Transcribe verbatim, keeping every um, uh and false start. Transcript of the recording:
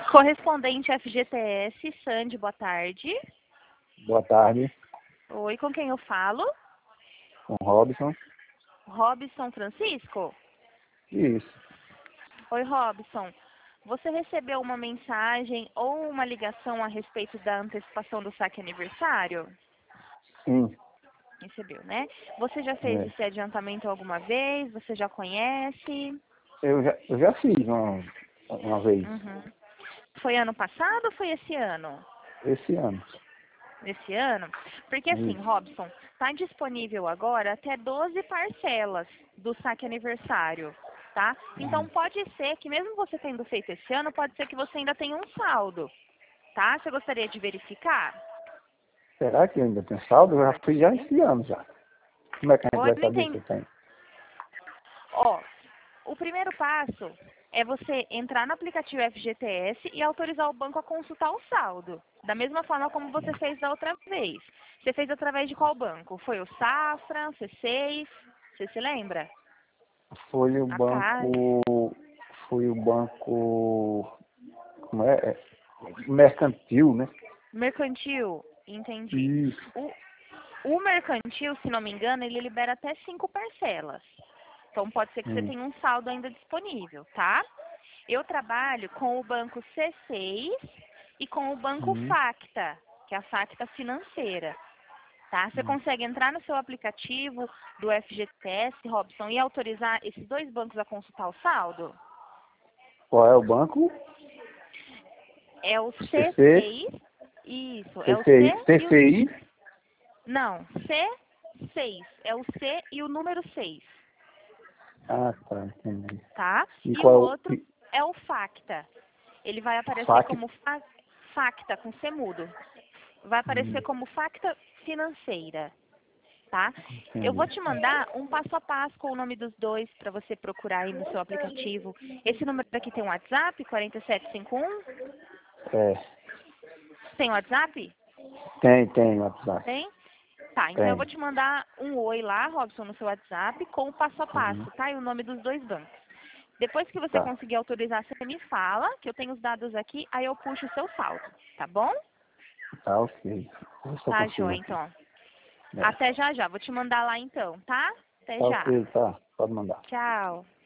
Correspondente F G T S, Sandy, boa tarde. Boa tarde, Oi, com quem eu falo? com Robson. Robson Francisco? Isso. Oi, Robson. Você recebeu uma mensagem ou uma ligação a respeito da antecipação do saque aniversário? Sim. Recebeu, né? Você já fez É. esse adiantamento alguma vez? Você já conhece? Eu já, eu já fiz uma, uma vez, Uhum. Foi ano passado ou foi esse ano? esse ano. Esse ano? Porque assim, Isso. Robson, está disponível agora até doze parcelas do saque aniversário, tá? Então pode ser que mesmo você tendo feito esse ano, pode ser que você ainda tenha um saldo, tá? Você gostaria de verificar? Será que eu ainda tenho saldo? Eu já fiz já esse ano já. Como é que a gente Oi, vai não saber se entendi. eu tenho? Ó, o primeiro passo é você entrar no aplicativo F G T S e autorizar o banco a consultar o saldo. Da mesma forma como você fez da outra vez. Você fez através de qual banco? Foi o Safra, C seis? Você se lembra? Foi o A Caixa. banco. Foi o banco. Como é? É, mercantil, né? Mercantil? Entendi. Isso. O, o mercantil, se não me engano, ele libera até cinco parcelas. Então pode ser que você Hum. tenha um saldo ainda disponível, tá? Eu trabalho com o banco C seis e com o banco Hum. Facta, que é a Facta financeira, tá? Você Hum. consegue entrar no seu aplicativo do F G T S, Robson, e autorizar esses dois bancos a consultar o saldo? Qual é o banco? É o C C, C seis, isso, é o C C C I, e o... C C I. Não, C seis, é o C e o número seis, Ah, tá, entendi. tá? E E o qual é outro é o Facta. Ele vai o aparecer FAQ? como fa Facta, com C mudo. Vai aparecer Hum, como Facta financeira, tá? Eu vou entendi. te mandar um passo a passo com o nome dos dois para você procurar aí no seu aplicativo. Esse número aqui tem um WhatsApp, quatro sete cinco um? É, Tem WhatsApp? tem, tem WhatsApp. Tem? Tá, então eu vou Tem. te mandar um oi lá, Robson, no seu WhatsApp, com o passo a Uhum. passo, tá? E o nome dos dois bancos. Depois que você Tá, conseguir autorizar, você me fala, que eu tenho os dados aqui, aí eu puxo o seu saldo, tá bom? tá ok. Eu só Tá, consigo joia, aqui. então. É. Até já já, vou te mandar lá então, tá? Até Tá já. ok, tá. Pode mandar. Tchau.